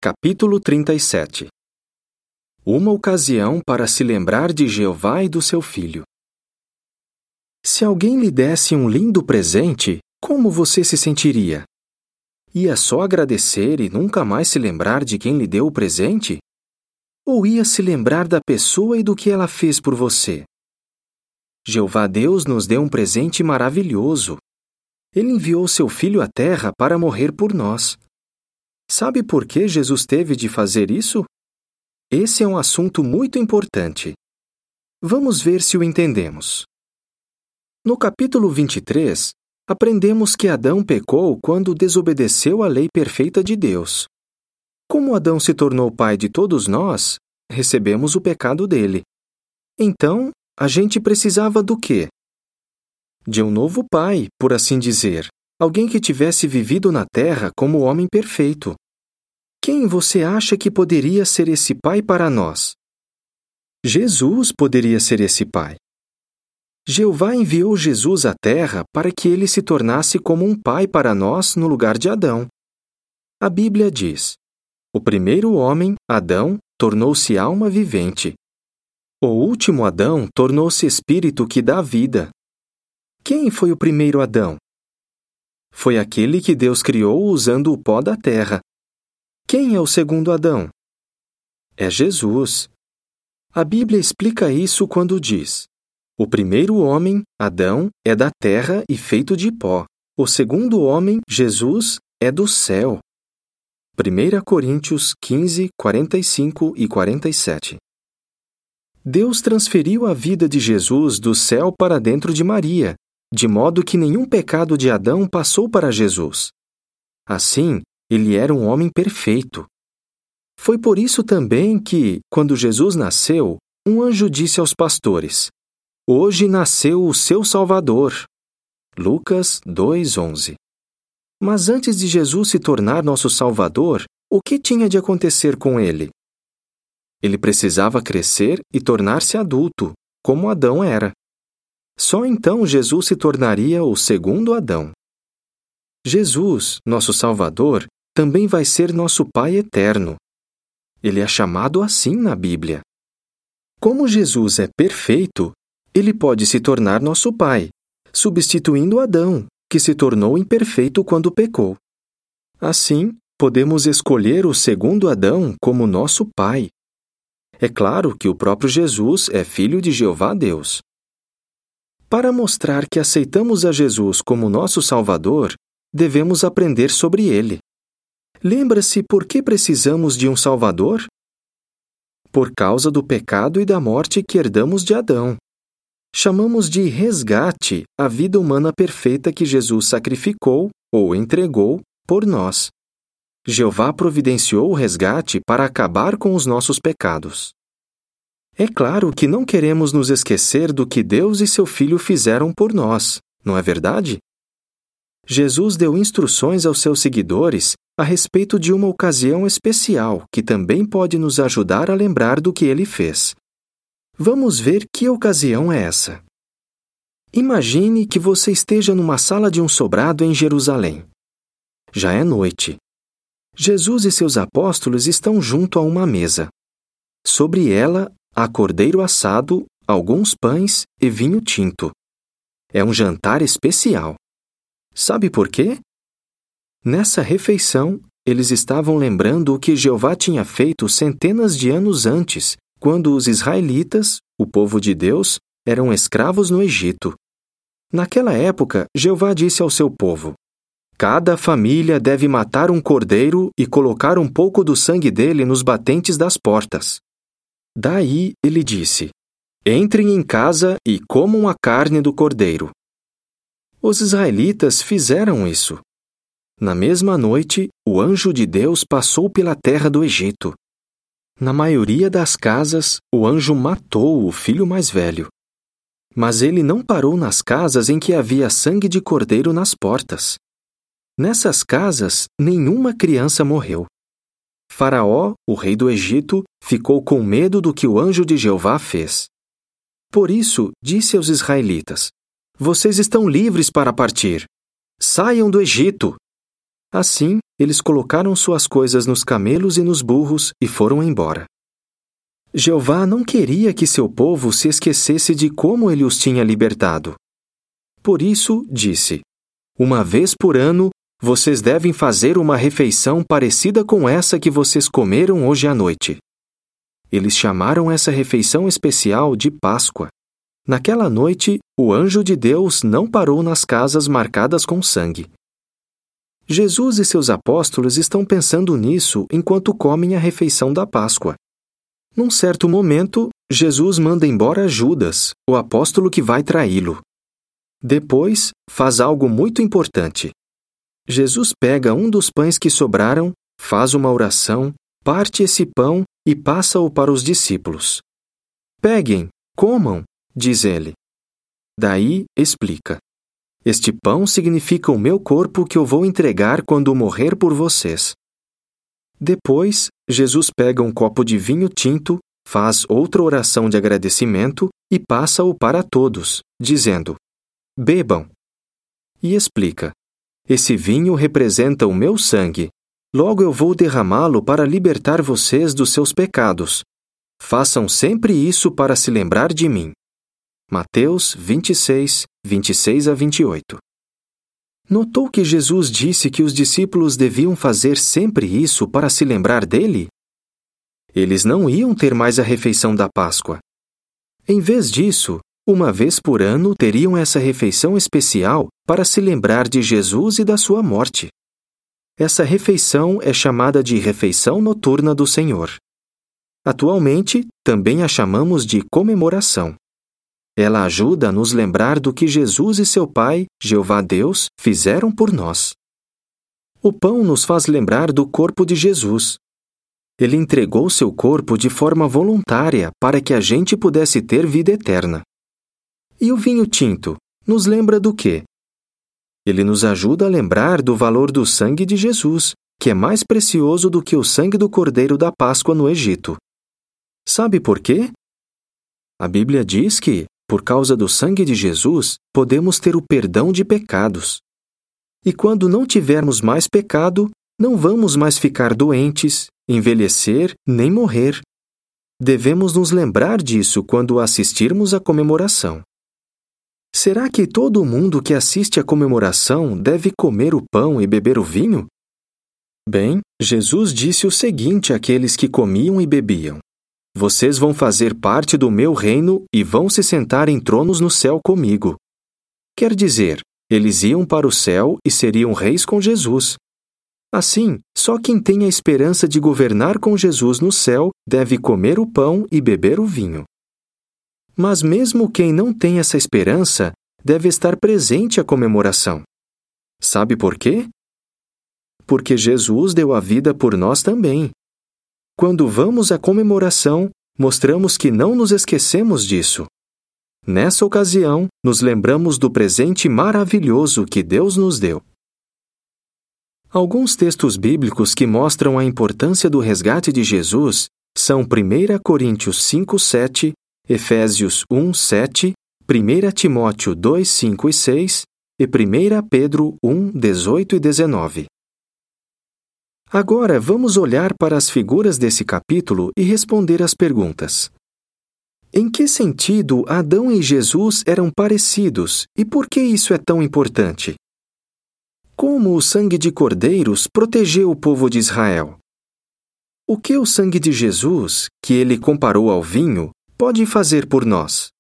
Capítulo 37. Uma ocasião para se lembrar de Jeová e do seu filho. Se alguém lhe desse um lindo presente, como você se sentiria? Ia só agradecer e nunca mais se lembrar de quem lhe deu o presente? Ou ia se lembrar da pessoa e do que ela fez por você? Jeová Deus nos deu um presente maravilhoso. Ele enviou seu filho à terra para morrer por nós. Sabe por que Jesus teve de fazer isso? Esse é um assunto muito importante. Vamos ver se o entendemos. No capítulo 23, aprendemos que Adão pecou quando desobedeceu à lei perfeita de Deus. Como Adão se tornou pai de todos nós, recebemos o pecado dele. Então, a gente precisava do quê? De um novo pai, por assim dizer. Alguém que tivesse vivido na terra como homem perfeito. Quem você acha que poderia ser esse pai para nós? Jesus poderia ser esse pai. Jeová enviou Jesus à terra para que ele se tornasse como um pai para nós no lugar de Adão. A Bíblia diz: o primeiro homem, Adão, tornou-se alma vivente. O último Adão tornou-se espírito que dá vida. Quem foi o primeiro Adão? Foi aquele que Deus criou usando o pó da terra. Quem é o segundo Adão? É Jesus. A Bíblia explica isso quando diz: o primeiro homem, Adão, é da terra e feito de pó. O segundo homem, Jesus, é do céu. 1 Coríntios 15, 45 e 47. Deus transferiu a vida de Jesus do céu para dentro de Maria, de modo que nenhum pecado de Adão passou para Jesus. Assim, ele era um homem perfeito. Foi por isso também que, quando Jesus nasceu, um anjo disse aos pastores: hoje nasceu o seu Salvador. Lucas 2:11. Mas antes de Jesus se tornar nosso Salvador, o que tinha de acontecer com ele? Ele precisava crescer e tornar-se adulto, como Adão era. Só então Jesus se tornaria o segundo Adão. Jesus, nosso Salvador, também vai ser nosso Pai eterno. Ele é chamado assim na Bíblia. Como Jesus é perfeito, ele pode se tornar nosso Pai, substituindo Adão, que se tornou imperfeito quando pecou. Assim, podemos escolher o segundo Adão como nosso Pai. É claro que o próprio Jesus é filho de Jeová Deus. Para mostrar que aceitamos a Jesus como nosso Salvador, devemos aprender sobre ele. Lembra-se por que precisamos de um Salvador? Por causa do pecado e da morte que herdamos de Adão. Chamamos de resgate a vida humana perfeita que Jesus sacrificou ou entregou por nós. Jeová providenciou o resgate para acabar com os nossos pecados. É claro que não queremos nos esquecer do que Deus e seu Filho fizeram por nós, não é verdade? Jesus deu instruções aos seus seguidores a respeito de uma ocasião especial que também pode nos ajudar a lembrar do que ele fez. Vamos ver que ocasião é essa. Imagine que você esteja numa sala de um sobrado em Jerusalém. Já é noite. Jesus e seus apóstolos estão junto a uma mesa. Sobre ela, há cordeiro assado, alguns pães e vinho tinto. É um jantar especial. Sabe por quê? Nessa refeição, eles estavam lembrando o que Jeová tinha feito centenas de anos antes, quando os israelitas, o povo de Deus, eram escravos no Egito. Naquela época, Jeová disse ao seu povo: cada família deve matar um cordeiro e colocar um pouco do sangue dele nos batentes das portas. Daí ele disse: entrem em casa e comam a carne do cordeiro. Os israelitas fizeram isso. Na mesma noite, o anjo de Deus passou pela terra do Egito. Na maioria das casas, o anjo matou o filho mais velho. Mas ele não parou nas casas em que havia sangue de cordeiro nas portas. Nessas casas, nenhuma criança morreu. Faraó, o rei do Egito, ficou com medo do que o anjo de Jeová fez. Por isso, disse aos israelitas: vocês estão livres para partir. Saiam do Egito. Assim, eles colocaram suas coisas nos camelos e nos burros e foram embora. Jeová não queria que seu povo se esquecesse de como ele os tinha libertado. Por isso, disse: uma vez por ano, vocês devem fazer uma refeição parecida com essa que vocês comeram hoje à noite. Eles chamaram essa refeição especial de Páscoa. Naquela noite, o anjo de Deus não parou nas casas marcadas com sangue. Jesus e seus apóstolos estão pensando nisso enquanto comem a refeição da Páscoa. Num certo momento, Jesus manda embora Judas, o apóstolo que vai traí-lo. Depois, faz algo muito importante. Jesus pega um dos pães que sobraram, faz uma oração, parte esse pão e passa-o para os discípulos. Peguem, comam, diz ele. Daí, explica. Este pão significa o meu corpo que eu vou entregar quando morrer por vocês. Depois, Jesus pega um copo de vinho tinto, faz outra oração de agradecimento e passa-o para todos, dizendo: bebam. E explica: esse vinho representa o meu sangue. Logo eu vou derramá-lo para libertar vocês dos seus pecados. Façam sempre isso para se lembrar de mim. Mateus 26, 26 a 28. Notou que Jesus disse que os discípulos deviam fazer sempre isso para se lembrar dele? Eles não iam ter mais a refeição da Páscoa. Em vez disso, uma vez por ano teriam essa refeição especial para se lembrar de Jesus e da sua morte. Essa refeição é chamada de refeição noturna do Senhor. Atualmente, também a chamamos de comemoração. Ela ajuda a nos lembrar do que Jesus e seu Pai, Jeová Deus, fizeram por nós. O pão nos faz lembrar do corpo de Jesus. Ele entregou seu corpo de forma voluntária para que a gente pudesse ter vida eterna. E o vinho tinto nos lembra do quê? Ele nos ajuda a lembrar do valor do sangue de Jesus, que é mais precioso do que o sangue do Cordeiro da Páscoa no Egito. Sabe por quê? A Bíblia diz que, por causa do sangue de Jesus, podemos ter o perdão de pecados. E quando não tivermos mais pecado, não vamos mais ficar doentes, envelhecer, nem morrer. Devemos nos lembrar disso quando assistirmos à comemoração. Será que todo mundo que assiste à comemoração deve comer o pão e beber o vinho? Bem, Jesus disse o seguinte àqueles que comiam e bebiam: vocês vão fazer parte do meu reino e vão se sentar em tronos no céu comigo. Quer dizer, eles iam para o céu e seriam reis com Jesus. Assim, só quem tem a esperança de governar com Jesus no céu deve comer o pão e beber o vinho. Mas mesmo quem não tem essa esperança deve estar presente à comemoração. Sabe por quê? Porque Jesus deu a vida por nós também. Quando vamos à comemoração, mostramos que não nos esquecemos disso. Nessa ocasião, nos lembramos do presente maravilhoso que Deus nos deu. Alguns textos bíblicos que mostram a importância do resgate de Jesus são 1 Coríntios 5, 7, Efésios 1, 7, 1 Timóteo 2, 5 e 6 e 1 Pedro 1, 18 e 19. Agora vamos olhar para as figuras desse capítulo e responder as perguntas. Em que sentido Adão e Jesus eram parecidos e por que isso é tão importante? Como o sangue de cordeiros protegeu o povo de Israel? O que o sangue de Jesus, que ele comparou ao vinho, pode fazer por nós?